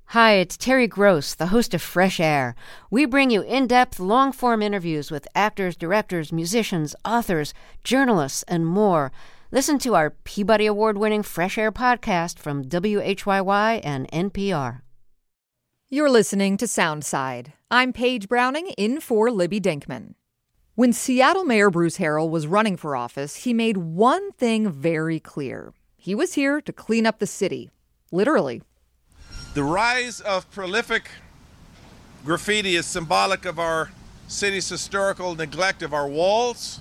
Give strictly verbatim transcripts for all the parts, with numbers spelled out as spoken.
Hi, it's Terry Gross, the host of Fresh Air. We bring you in-depth, long-form interviews with actors, directors, musicians, authors, journalists, and more. Listen to our Peabody Award-winning Fresh Air podcast from W H Y Y and N P R. You're listening to Soundside. I'm Paige Browning, in for Libby Dinkman. When Seattle Mayor Bruce Harrell was running for office, he made one thing very clear. He was here to clean up the city. Literally. The rise of prolific graffiti is symbolic of our city's historical neglect of our walls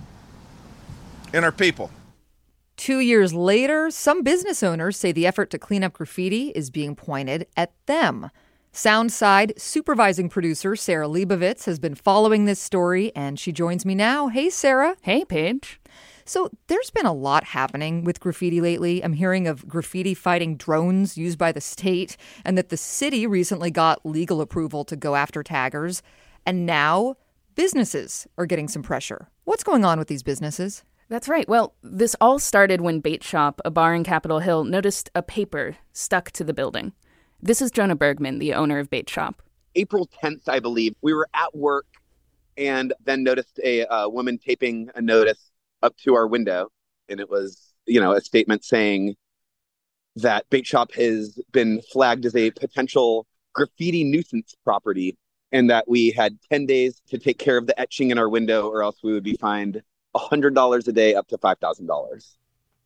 and our people. Two years later, some business owners say the effort to clean up graffiti is being pointed at them. Soundside supervising producer Sarah Leibovitz has been following this story, and she joins me now. Hey, Sarah. Hey, Paige. So there's been a lot happening with graffiti lately. I'm hearing of graffiti fighting drones used by the state, and that the city recently got legal approval to go after taggers. And now businesses are getting some pressure. What's going on with these businesses? That's right. Well, this all started when Bait Shop, a bar in Capitol Hill, noticed a paper stuck to the building. This is Jonah Bergman, the owner of Bait Shop. April tenth, I believe, we were at work and then noticed a uh, woman taping a notice up to our window. And it was, you know, a statement saying that Bait Shop has been flagged as a potential graffiti nuisance property and that we had ten days to take care of the etching in our window or else we would be fined one hundred dollars a day up to five thousand dollars.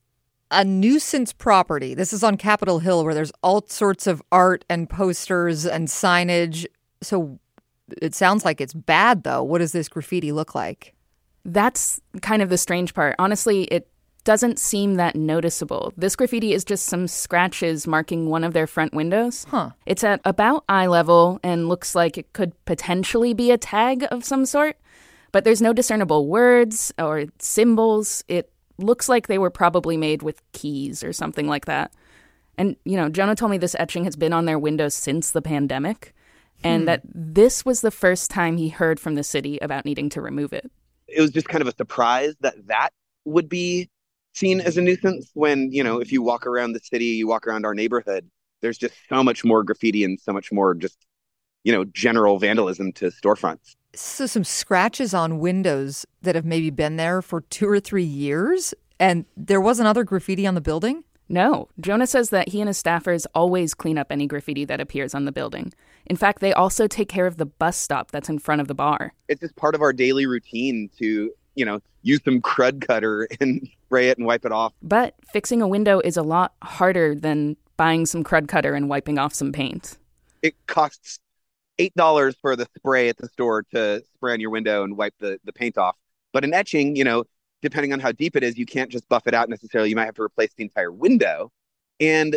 A nuisance property. This is on Capitol Hill where there's all sorts of art and posters and signage. So it sounds like it's bad, though. What does this graffiti look like? That's kind of the strange part. Honestly, it doesn't seem that noticeable. This graffiti is just some scratches marking one of their front windows. Huh. It's at about eye level and looks like it could potentially be a tag of some sort. But there's no discernible words or symbols. It looks like they were probably made with keys or something like that. And, you know, Jonah told me this etching has been on their windows since the pandemic and hmm. that this was the first time he heard from the city about needing to remove it. It was just kind of a surprise that that would be seen as a nuisance when, you know, if you walk around the city, you walk around our neighborhood, there's just so much more graffiti and so much more just, you know, general vandalism to storefronts. So some scratches on windows that have maybe been there for two or three years, and there wasn't other graffiti on the building? No. Jonah says that he and his staffers always clean up any graffiti that appears on the building. In fact, they also take care of the bus stop that's in front of the bar. It's just part of our daily routine to, you know, use some crud cutter and spray it and wipe it off. But fixing a window is a lot harder than buying some crud cutter and wiping off some paint. It costs eight dollars for the spray at the store to spray on your window and wipe the, the paint off. But an etching, you know, depending on how deep it is, you can't just buff it out necessarily. You might have to replace the entire window. And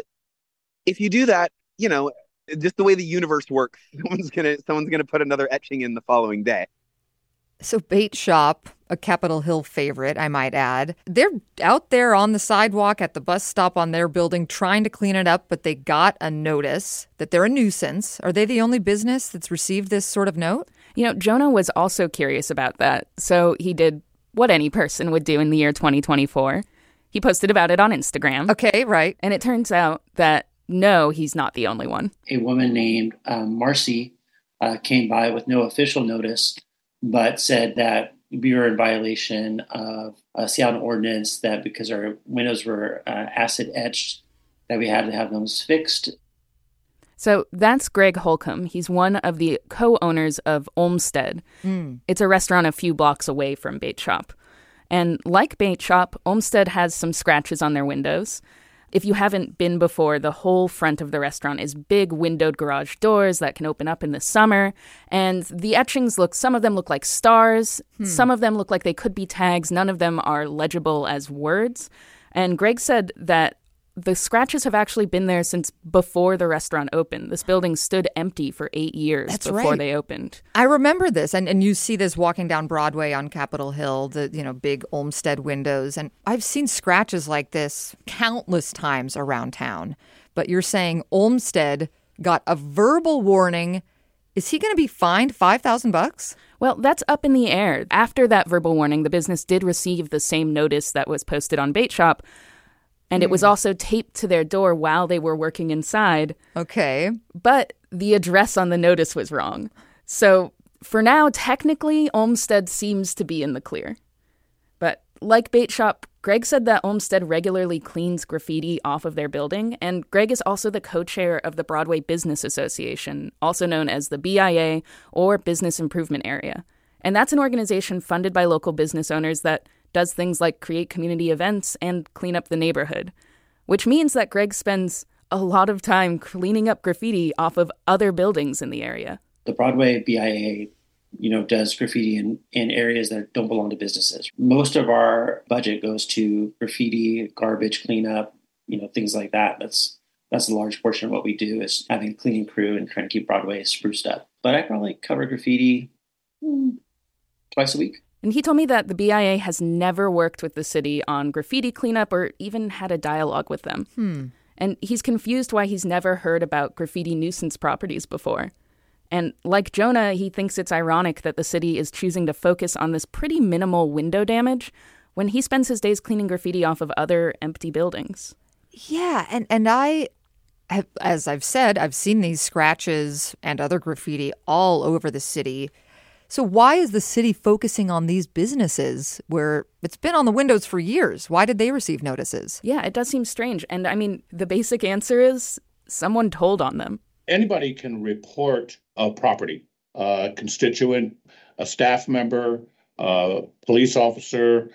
if you do that, you know, just the way the universe works, someone's gonna someone's gonna put another etching in the following day. So Bait Shop, a Capitol Hill favorite, I might add, they're out there on the sidewalk at the bus stop on their building trying to clean it up, but they got a notice that they're a nuisance. Are they the only business that's received this sort of note? You know, Jonah was also curious about that, so he did what any person would do in the year twenty twenty-four. He posted about it on Instagram. Okay, right. And it turns out that, no, he's not the only one. A woman named um, Marcy uh, came by with no official notice, but said that we were in violation of a Seattle ordinance that because our windows were uh, acid etched, that we had to have those fixed. So that's Greg Holcomb. He's one of the co-owners of Olmsted. Mm. It's a restaurant a few blocks away from Bait Shop. And like Bait Shop, Olmsted has some scratches on their windows. If you haven't been before, the whole front of the restaurant is big windowed garage doors that can open up in the summer. And the etchings look, some of them look like stars. Hmm. Some of them look like they could be tags. None of them are legible as words. And Greg said that the scratches have actually been there since before the restaurant opened. This building stood empty for eight years That's before right. they opened. I remember this. And, and you see this walking down Broadway on Capitol Hill, the, you know, big Olmsted windows. And I've seen scratches like this countless times around town. But you're saying Olmsted got a verbal warning. Is he going to be fined five thousand bucks? Well, that's up in the air. After that verbal warning, the business did receive the same notice that was posted on Bait Shop. And it was also taped to their door while they were working inside. Okay. But the address on the notice was wrong. So for now, technically, Olmsted seems to be in the clear. But like Bait Shop, Greg said that Olmsted regularly cleans graffiti off of their building, and Greg is also the co-chair of the Broadway Business Association, also known as the B I A, or Business Improvement Area. And that's an organization funded by local business owners that does things like create community events and clean up the neighborhood, which means that Greg spends a lot of time cleaning up graffiti off of other buildings in the area. The Broadway B I A, you know, does graffiti in, in areas that don't belong to businesses. Most of our budget goes to graffiti, garbage cleanup, you know, things like that. That's that's a large portion of what we do, is having a cleaning crew and trying to keep Broadway spruced up. But I probably cover graffiti hmm, twice a week. And he told me that the B I A has never worked with the city on graffiti cleanup or even had a dialogue with them. Hmm. And he's confused why he's never heard about graffiti nuisance properties before. And like Jonah, he thinks it's ironic that the city is choosing to focus on this pretty minimal window damage when he spends his days cleaning graffiti off of other empty buildings. Yeah, and, and I, have, as I've said, I've seen these scratches and other graffiti all over the city. So why is the city focusing on these businesses where it's been on the windows for years? Why did they receive notices? Yeah, it does seem strange. And I mean, the basic answer is someone told on them. Anybody can report a property, a constituent, a staff member, a police officer,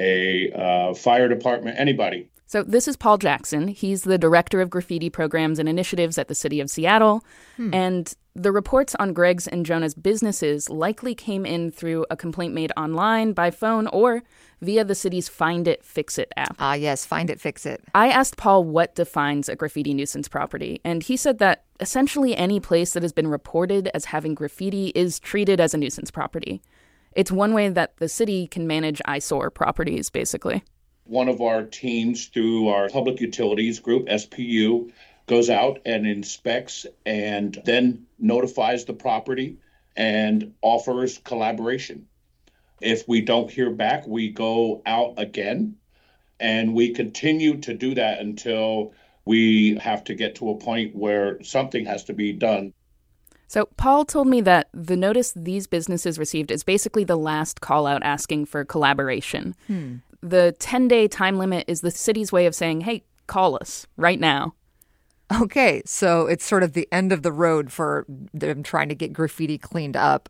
a uh, fire department, anybody. So this is Paul Jackson. He's the director of graffiti programs and initiatives at the city of Seattle. Hmm. And the reports on Greg's and Jonah's businesses likely came in through a complaint made online, by phone, or via the city's Find It, Fix It app. Ah, yes, Find It, Fix It. I asked Paul what defines a graffiti nuisance property, and he said that essentially any place that has been reported as having graffiti is treated as a nuisance property. It's one way that the city can manage eyesore properties, basically. One of our teams through our public utilities group, S P U, goes out and inspects and then notifies the property and offers collaboration. If we don't hear back, we go out again, and we continue to do that until we have to get to a point where something has to be done. So Paul told me that the notice these businesses received is basically the last call out asking for collaboration. Hmm. The ten-day time limit is the city's way of saying, hey, call us right now. Okay, so it's sort of the end of the road for them trying to get graffiti cleaned up.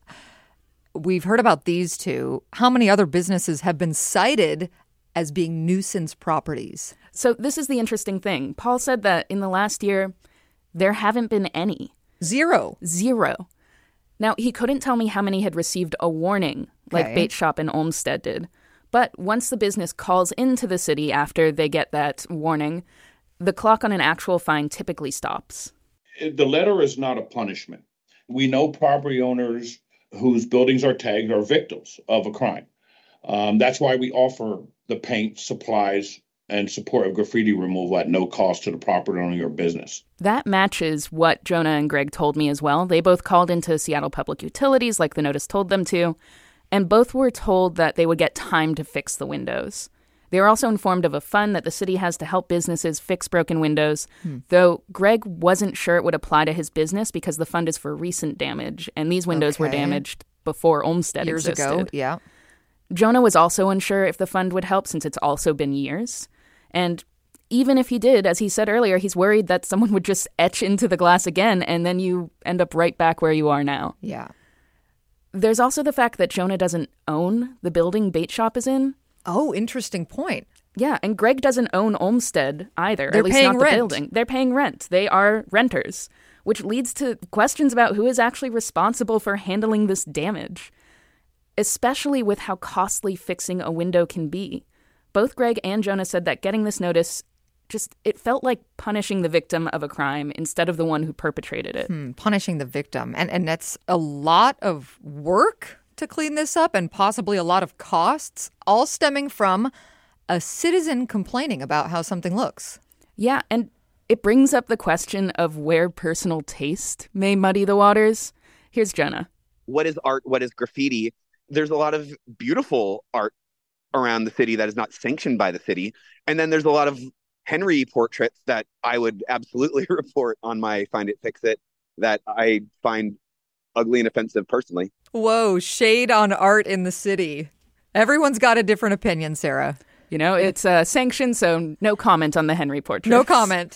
We've heard about these two. How many other businesses have been cited as being nuisance properties? So this is the interesting thing. Paul said that in the last year, there haven't been any. Zero. Zero. Now, he couldn't tell me how many had received a warning, like Okay. Bait Shop and Olmsted did. But once the business calls into the city after they get that warning, the clock on an actual fine typically stops. The letter is not a punishment. We know property owners whose buildings are tagged are victims of a crime. Um, that's why we offer the paint, supplies, and support of graffiti removal at no cost to the property owner or business. That matches what Jonah and Greg told me as well. They both called into Seattle Public Utilities like the notice told them to, and both were told that they would get time to fix the windows. They were also informed of a fund that the city has to help businesses fix broken windows, hmm. though Greg wasn't sure it would apply to his business because the fund is for recent damage, and these windows Okay. were damaged before Olmsted Years existed. ago, yeah. Jonah was also unsure if the fund would help since it's also been years. And even if he did, as he said earlier, he's worried that someone would just etch into the glass again, and then you end up right back where you are now. Yeah. There's also the fact that Jonah doesn't own the building Bait Shop is in. Oh, interesting point. Yeah, and Greg doesn't own Olmsted either, They're at least paying not the rent. building. They're paying rent. They are renters, which leads to questions about who is actually responsible for handling this damage, especially with how costly fixing a window can be. Both Greg and Jonah said that getting this notice just, it felt like punishing the victim of a crime instead of the one who perpetrated it. Hmm, punishing the victim. And and that's a lot of work to clean this up and possibly a lot of costs, all stemming from a citizen complaining about how something looks. Yeah, and it brings up the question of where personal taste may muddy the waters. Here's Jonah. What is art? What is graffiti? There's a lot of beautiful art around the city that is not sanctioned by the city. And then there's a lot of Henry portraits that I would absolutely report on my Find It, Fix It that I find ugly and offensive personally. Whoa, shade on art in the city. Everyone's got a different opinion, Sarah. You know, it's uh, sanctioned, so no comment on the Henry portraits. No comment.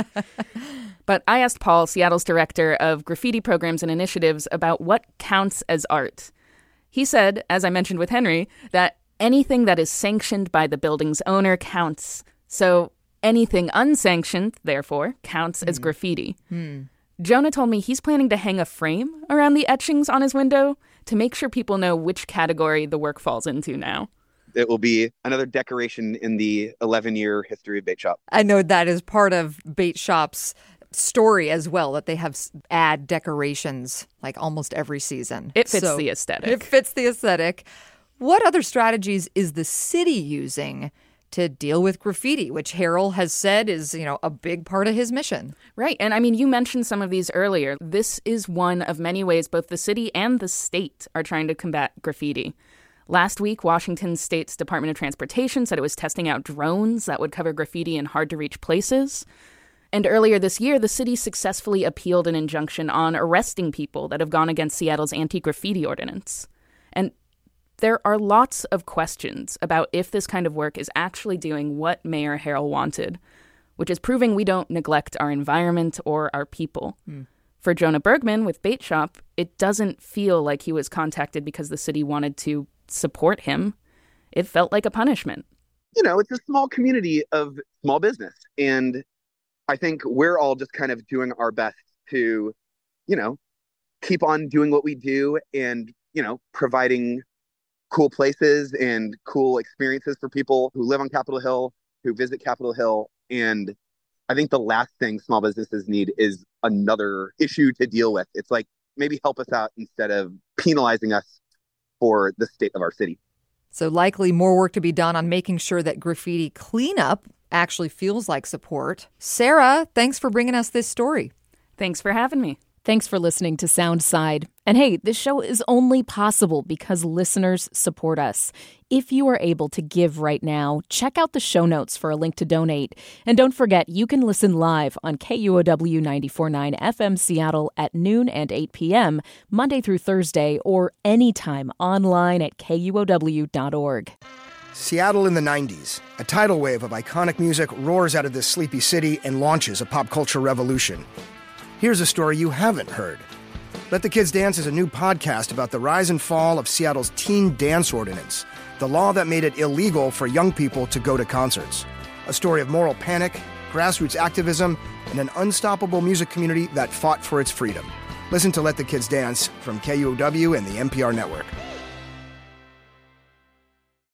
But I asked Paul, Seattle's director of graffiti programs and initiatives, about what counts as art. He said, as I mentioned with Henry, that anything that is sanctioned by the building's owner counts. So anything unsanctioned, therefore, counts mm. as graffiti. Mm. Jonah told me he's planning to hang a frame around the etchings on his window to make sure people know which category the work falls into now. It will be another decoration in the eleven-year history of Bait Shop. I know that is part of Bait Shop's story as well, that they have add decorations like almost every season. It fits so the aesthetic. It fits the aesthetic. What other strategies is the city using to deal with graffiti, which Harrell has said is, you know, a big part of his mission? Right. And I mean, you mentioned some of these earlier. This is one of many ways both the city and the state are trying to combat graffiti. Last week, Washington State's Department of Transportation said it was testing out drones that would cover graffiti in hard-to-reach places. And earlier this year, the city successfully appealed an injunction on arresting people that have gone against Seattle's anti-graffiti ordinance. And there are lots of questions about if this kind of work is actually doing what Mayor Harrell wanted, which is proving we don't neglect our environment or our people. Mm. For Jonah Bergman with Bait Shop, it doesn't feel like he was contacted because the city wanted to support him. It felt like a punishment. You know, it's a small community of small business. And I think we're all just kind of doing our best to, you know, keep on doing what we do and, you know, providing cool places and cool experiences for people who live on Capitol Hill, who visit Capitol Hill. And I think the last thing small businesses need is another issue to deal with. It's like, maybe help us out instead of penalizing us for the state of our city. So likely more work to be done on making sure that graffiti cleanup actually feels like support. Sarah, thanks for bringing us this story. Thanks for having me. Thanks for listening to Soundside. And hey, this show is only possible because listeners support us. If you are able to give right now, check out the show notes for a link to donate. And don't forget, you can listen live on K U O W ninety-four point nine F M Seattle at noon and eight p.m., Monday through Thursday, or anytime online at K U O W dot org. Seattle in the nineties. A tidal wave of iconic music roars out of this sleepy city and launches a pop culture revolution. Here's a story you haven't heard. Let the Kids Dance is a new podcast about the rise and fall of Seattle's teen dance ordinance, the law that made it illegal for young people to go to concerts. A story of moral panic, grassroots activism, and an unstoppable music community that fought for its freedom. Listen to Let the Kids Dance from K U O W and the N P R Network.